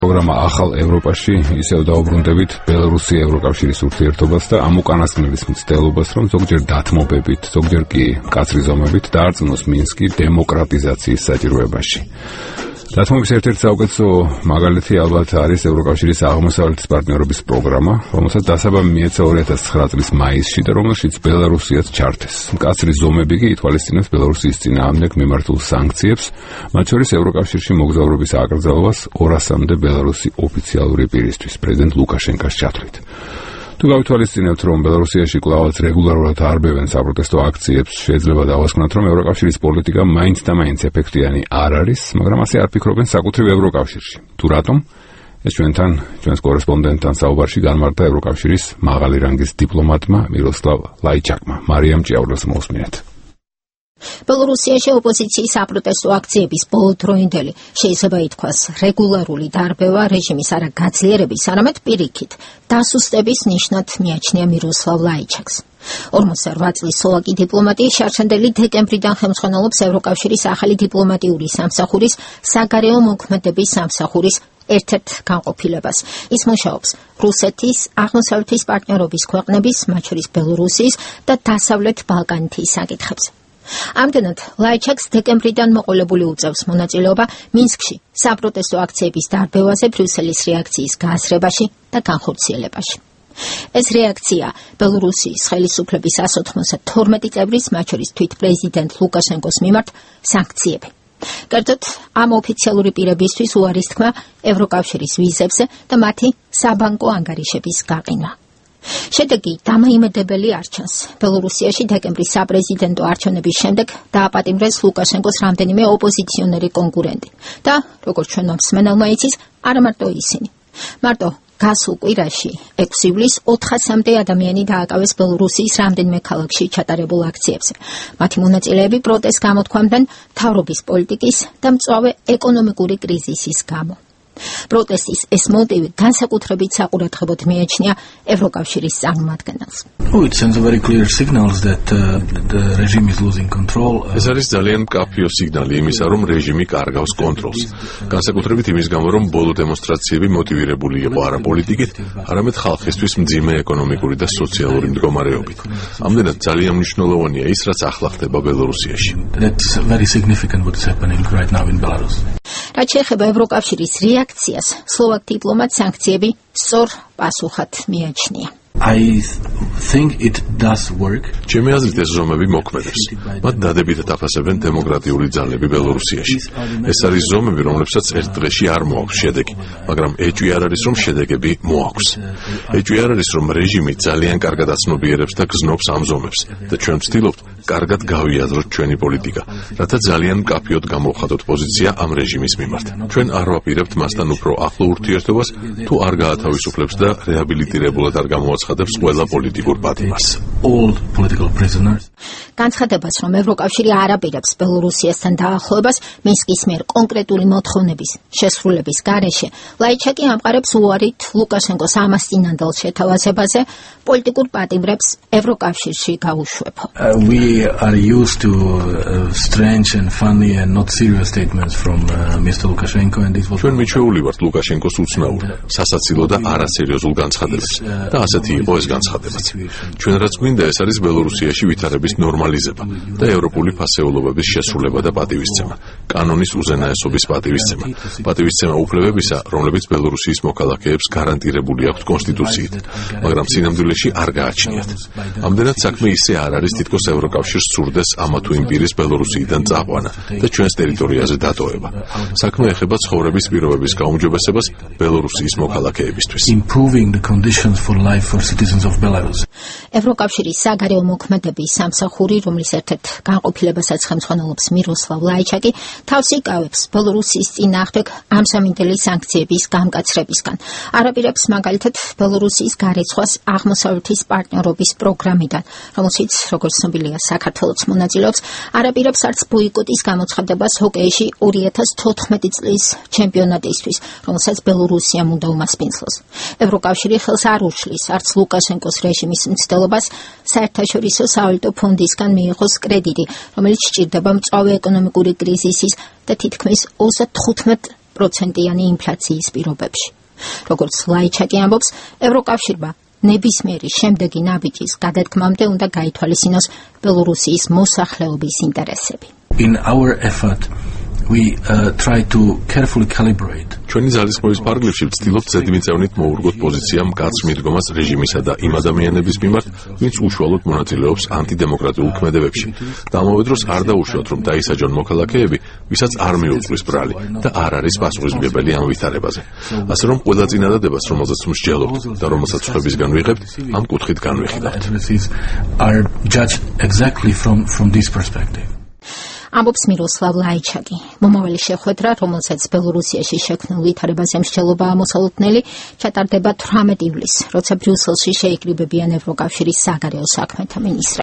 პროგრამა ახალ ევროპაში ისევ დაუბრუნდებით ბელორუსი ევროკავშირის ურთიერთობას და ამ უკანასკნელის მცდელობას, რომ ზოგჯერ დათმობებით, ზოგჯერ კი მკაცრი ზომებით დაარწმუნოს მინსკი დემოკრატიზაციის საჭიროებაში. დათმობის ერთ-ერთი საუკეთესო მაგალითი ალბათ არის ევროკავშირის აღმოსავლეთის პარტნიორობის პროგრამა, რომელსაც დასაბამი მიეცა 2009 წლის მაისში და რომელშიც ბელარუსიაც ჩართეს. მკაცრი ზომები კი ითვალისწინებს ბელარუსის წინააღმდეგ მიმართულ სანქციებს, მათ შორის ევროკავშირში მოგზაურობის აკრძალვას 200-მდე ბელარუსი ოფიციალური პირისთვის, პრეზიდენტ ლუკაშენკოს ჩათვლით. თუ გავითვალისწინებთ, რომ ბელარუსიაში კვლავაც რეგულარულად არბევენ საპროტესტო აქციებს, შეიძლება დავასკვნათ, რომ ევროკავშირის პოლიტიკა მაინც და მაინც ეფექტიანი არ არის, მაგრამ ასე არ ფიქრობენ საკუთრივ ევროკავშირში. თუ რატომ? ეს ჩვენს კორესპონდენტთან საუბარში განმარტა ევროკავშირის მაღალი რანგის დიპლომატმა მიროსლავ ლაიჩაკმა. მარიამ ჭიაურელს მოусმინეთ. ბელორუსიაში ოპოზიციის საპროტესტო აქციების ბოლოდროინდელი შეიძლება ითქვას რეგულარული დარბევა რეჟიმის არა გაძლიერების, არამედ პირიქით დასუსტების ნიშნად მიაჩნია მიროსლავ ლაიჩაკს. 48 წლის სლოვაკი დიპლომატი შარშანდელი დეკემბრიდან ხელმძღვანელობს ევროკავშირის ახალი დიპლომატიური სამსახურის საგარეო მოქმედების სამსახურის ერთ-ერთ განყოფილებას. ის მუშაობს რუსეთის, აღმოსავლეთის პარტნიორობის ქვეყნების, მათ შორის ბელორუსიის და დასავლეთ ბალკანეთის საკითხებზე. ამდენად ლაიჩაკს დეკემბრიდან მოყოლებული უწევს მონაწილეობა მინსკში საპროტესტო აქციების დარბევაზე ბრიუსელის რეაქციის გააზრებაში და განხორციელებაში. ეს რეაქცია ბელორუსიის ხელისუფლების 192 წევრის, მათ შორის თვით პრეზიდენტ ლუკაშენკოს მიმართ სანქციები. კერძოდ, ამ ოფიციალური პირებისთვის უარის თქმა ევროკავშირის ვიზებზე და მათი საბანკო ანგარიშების გაყინვა. შედეგი დამაიმედებელი არ ჩანს. ბელორუსიაში დეკემბრის საპრეზიდენტო არჩევნების შემდეგ დააპატიმრეს ლუკაშენკოს რამდენიმე ოპოზიციონერი კონკურენტი და, როგორც ჩვენმა მსმენელმა იცის, არა მარტო ისინი. მარტო გასულ კვირაში 6 ივლისს 400-მდე ადამიანი დააკავეს ბელორუსიის რამდენიმე ქალაქში ჩატარებულ აქციებზე. მათი მონაწილეები პროტესტს გამოთქვამდნენ მთავრობის პოლიტიკის და მწვავე ეკონომიკური კრიზისის გამო. პროტესტის ეს მოტივი განსაკუთრებით საყურადღებოდ მიაჩნია ევროკავშირის წარმომადგენელს. ეს არის ძალიან მკაფიო სიგნალი იმისა, რომ რეჟიმი კარგავს კონტროლს. განსაკუთრებით იმის გამო, რომ ბოლო დემონსტრაციები მოტივირებული იყო არა პოლიტიკით, არამედ ხალხისთვის მძიმე ეკონომიკური და სოციალური მდგომარეობით. ამდენად ძალიან მნიშვნელოვანია ის, რაც ახლა ხდება ბელორუსიაში. რაც შეეხება ევროკავშირის რეაქციას, სლოვაკ დიპლომატ სანქციები სწორ პასუხად მიაჩნია. ჩემი აზრით ეს ზომები მოქმედებს. მათ დადებითად აფასებენ დემოკრატიული ძალები ბელორუსიაში. ეს არის ზომები, რომლებსაც ერთ დღეში არ მოაქვს შედეგი, მაგრამ ეჭვი არ არის, რომ შედეგები მოაქვს. ეჭვი არ არის, რომ რეჟიმი ძალიან კარგად აცნობიერებს და გზნობს ამ ზომებს და ჩვენ ვცდილობთ კარგად გავიაზროთ ჩვენი პოლიტიკა, რათა ძალიან მკაფიოდ გამოვხატოთ პოზიცია ამ რეჟიმის მიმართ. ჩვენ არ ვაპირებთ მასთან უფრო ახლო ურთიერთობას, თუ არ გაათავისუფლებს და რეაბილიტირებულად არ გამოაცხადებს ყველა პოლიტიკურ პატიმარს. განცხადებას, რომ ევროკავშირი არ აპირებს ბელორუსიასთან დაახლოებას მინსკის მიერ კონკრეტული მოთხოვნების შესრულების გარეშე, ლაიჩაკი ამყარებს უარით ლუკაშენკოს ამასწინანდელ შეთავაზებაზე პოლიტიკურ პატიმრებს ევროკავშირში გაუშვებო. ჩვენ მიჩვეული ვართ ლუკაშენკოს უცნაურ, სასაცილო და არასერიოზულ განცხადებებს და ასეთი იყო ეს განცხადებაც. ჩვენ რაც გვინდა ეს არის ბელორუსიაში ვითარების ნორმალიზება და ევროპული ფასეულობების შესრულება და პატივისცემა, კანონის უზენაესობის პატივისცემა, პატივისცემა უფლებებისა, რომლებიც ბელორუსიის მოქალაქეებს გარანტირებული აქვთ კონსტიტუციით, მაგრამ სინამდვილეში არ გააჩნიათ. ამდენად საქმე ისე არ არის, თითქოს ევროკავშირს სურდეს ამა თუ იმ პირის ბელორუსიიდან წაყვანა და ჩვენს ტერიტორიაზე დატოვება. საქმე ეხება ცხოვრების პირობების გაუმჯობესებას ბელორუსიის მოქალაქეებისთვის. ევროკავშირის საგარეო მოქმედების სამსახური, რომლის ერთ-ერთ განყოფილებასაც ხელმძღვანელობს მიროსლავ ლაიჩაკი, თავს იკავებს ბელორუსიის წინააღმდეგ ამჟამინდელი სანქციების გამკაცრებისგან. არაპირებს მაგალითად ბელორუსიის გარეცხვას აღმოსავლეთის პარტნიორობის პროგრამიდან, რომელშიც, როგორც ცნობილია, საქართველოც მონაწილეობს, არაპირებს არც ბოიკოტის გამოცხადებას ჰოკეიში 2014 წლის ჩემპიონატისთვის, რომელსაც ბელორუსიამ უნდა უმასპინძლოს. ევროკავშირი ხელს არ უშლის არც ლუკაშენკოს რეჟიმის მცდელობას საერთაშორისო სავალუტო ფონდისგან მიიღოს კრედიტი, რომელიც სჭირდება მწვავე ეკონომიკური კრიზისის და თითქმის 35 10%-იანი ინფლაციის პირობებში. Როგორც ლაიჩაკი ამბობს, ევროკავშირმა ნებისმიერი შემდეგი ნაბიჯის გადადგმამდე უნდა გაითვალისწინოს ბელორუსიის მოსახლეობის ინტერესები. In our effort we try to carefully calibrate. ჩვენი ძალისხმევის ფარგლებში ვცდილობთ ზედმიწევნით მოურგოთ პოზიცია მკაცრ მიდგომას რეჟიმისა და იმ ადამიანების მიმართ, ვინც უშუალოდ მონაწილეობს ანტიდემოკრატიულ ქმედებებში. და ამავე დროს არ დაუშვათ, რომ დაისაჯონ მოქალაქეები, ვისაც არ მიუძღვის ბრალი და არ არის პასუხისმგებელი ამ ვითარებაზე. ასე რომ ყველა წინადადებას, რომელზეც მსჯელობთ და რომელსაც ხებისგან ვიღებთ, ამ კუთხით განვიხილავთ. Are judged exactly from this perspective. ამბობს მიროსლავ ლაიჩაკი. მომავალი შეხვედრა, რომელსაც ბელორუსიაში შექმნილ ვითარებაზე მსჯელობაა მოსალოდნელი, ჩატარდება 18 ივლისს, როცა ბრიუსელში შეიკრიბებიან ევროკავშირის საგარეო საქმეთა მინისტრები.